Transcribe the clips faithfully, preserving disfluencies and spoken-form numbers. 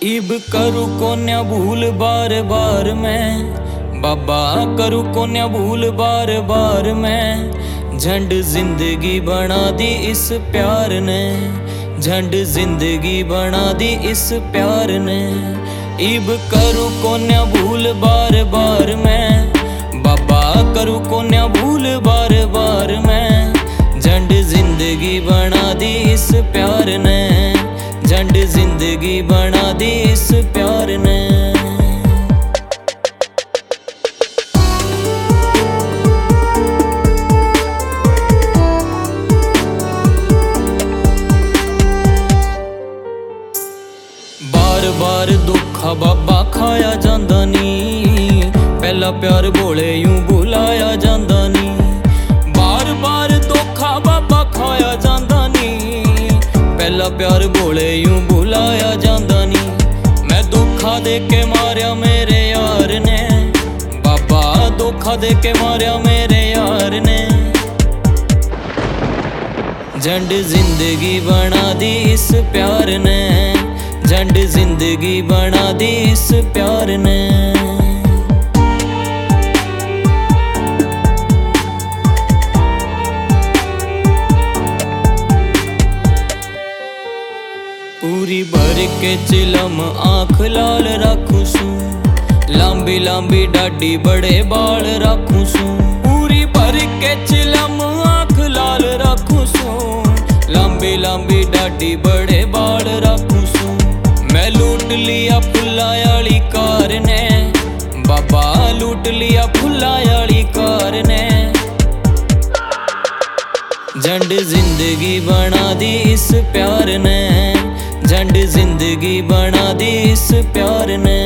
इब करूँ कोन्या भूल बार बार मैं, बाबा करूँ कोन्या भूल बार बार मैं। झंड जिंदगी बना दी इस प्यार ने, झंड जिंदगी बना दी इस प्यार ने। इब करूँ कोन्या भूल बार बार मैं, बाबा करूँ कोन्या भूल बार बार मैं। झंड जिंदगी बना दी इस प्यार ने, झंड जिंदगी बना दी इस प्यार ने। बार बार दुखा बाबा खाया जांदा नी, पहला प्यार बोले यूं भुलाया जांदा नी। बार बार दुखा बाबा खाया जांदा नी, पहला प्यार बोले यूं भुलाया जांदा नी। मैं धोखा दे के मारिया मेरे यार ने, बाबा धोखा दे के मारिया मेरे यार ने। झंड जिंदगी बना दी इस प्यार ने, झंड जिंदगी बना दी इस प्यार ने। पूरी भर के चिलम आँख लाल राखू सू, लांबी लांबी डाडी बड़े बाल राखू सू। पूरी भर के चिलम आँख लाल राखू सू, लांबी लांबी डाडी बड़े बाल राखू सू। मैं लूट लिया फुल्लायाली कार ने, बाबा लूट लिया फुल्लायाली कार ने। झंड जिंदगी बना दी इस प्यार ने, झंड जिंदगी बना दी इस प्यार ने।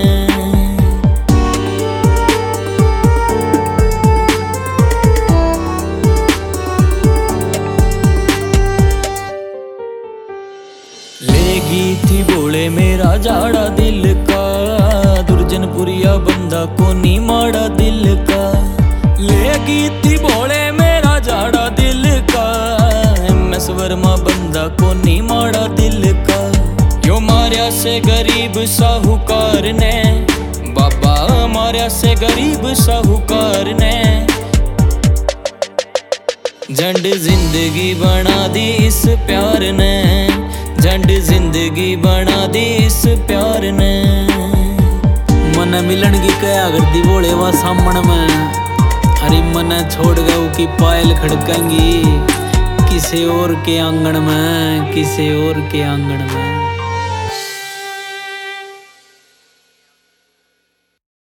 लेगी थी बोले मेरा जाड़ा दिल का, दुर्जनपुरिया बंदा को नी माड़ा दिल का। लेगी थी बोले मेरा जाड़ा दिल का, एम एस वर्मा बंदा को नी माड़ा दिल का। यो मारिया से गरीब साहूकार ने, बाबा मारिया से गरीब साहूकार ने। झंड जिंदगी बना दी इस प्यार ने, झंड जिंदगी बना दी इस प्यार ने। मन मिलन की कया करती बोले वा सामण में, अरे मन छोड़ गऊ की पायल खड़केंगी किसी और के आंगन में, किसी और के आंगन में।